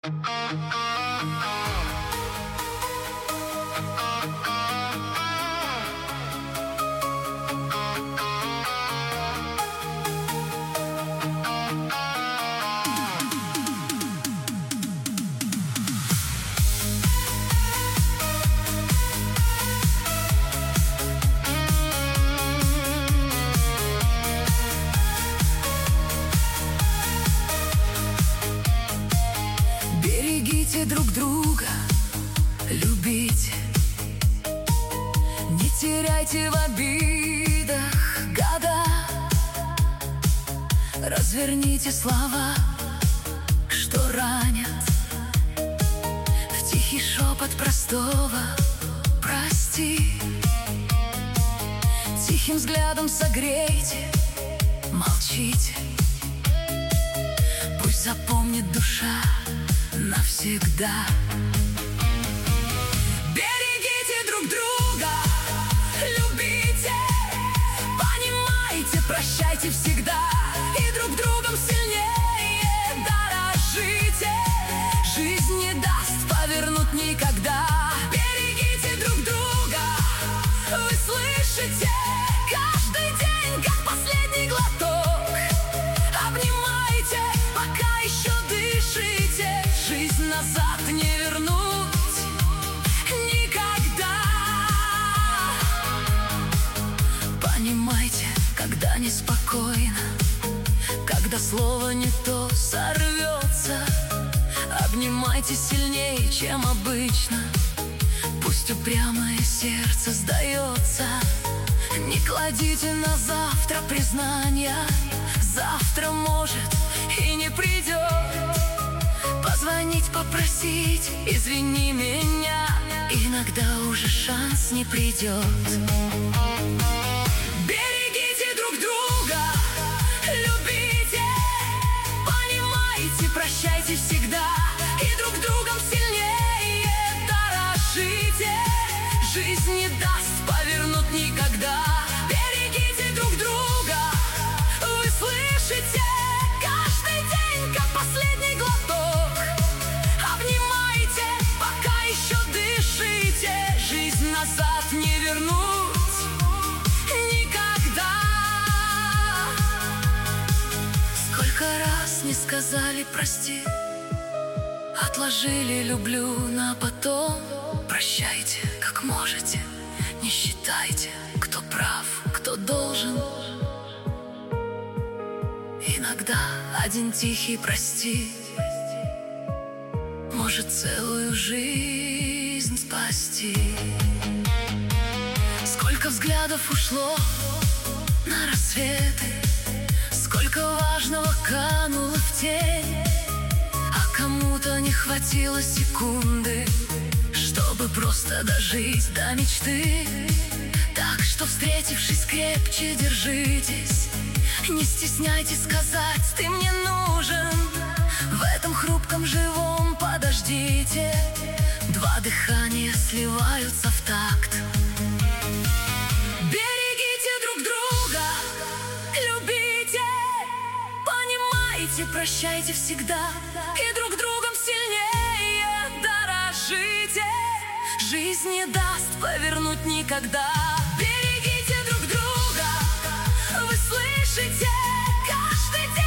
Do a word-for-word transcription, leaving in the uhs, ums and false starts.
Берегите друг друга, любите, не теряйте в обидах года. Разверните слова, что ранят, в тихий шепот простого прости. Тихим взглядом согрейте, молчите, пусть запомнит душа навсегда. Берегите друг друга, любите, понимайте, прощайте всегда, и друг другом сильнее дорожите. Жизнь не даст повернуть никогда. Берегите друг друга, вы слышите, каждый день как последний глоток. Обнимайте, пока еще дышите. Жизнь назад не вернуть никогда. Понимайте, когда неспокойно, когда слово не то сорвется. Обнимайте сильнее, чем обычно, пусть упрямое сердце сдается. Не кладите на завтра признания, завтра может и не придет. Позвонить, попросить, извини меня, иногда уже шанс не придет. Берегите друг друга, любите, понимайте, прощайте всегда, и друг другом сильнее дорожите. Жизнь не даст повернуть никогда. Берегите друг друга, вы слышите, каждый день как последний глоток. Обнимайте, пока еще дышите. Жизнь назад не вернуть никогда. Сколько раз не сказали прости, отложили люблю на потом. Прощайте, как можете, не считайте, кто прав, кто должен. Иногда один тихий прости может целую жизнь спасти. Сколько взглядов ушло на рассветы, сколько важного кануло в тень, а кому-то не хватило секунды, чтобы просто дожить до мечты. Так что, встретившись, крепче держитесь, не стесняйтесь сказать: ты мне нужен. В этом хрупком живом подождите, два дыхания сливаются в такт. Берегите друг друга, любите, понимайте, прощайте всегда, и друг другом сильнее дорожите. Жизнь не даст повернуть никогда. Берегите друг друга, вы слышите, каждый день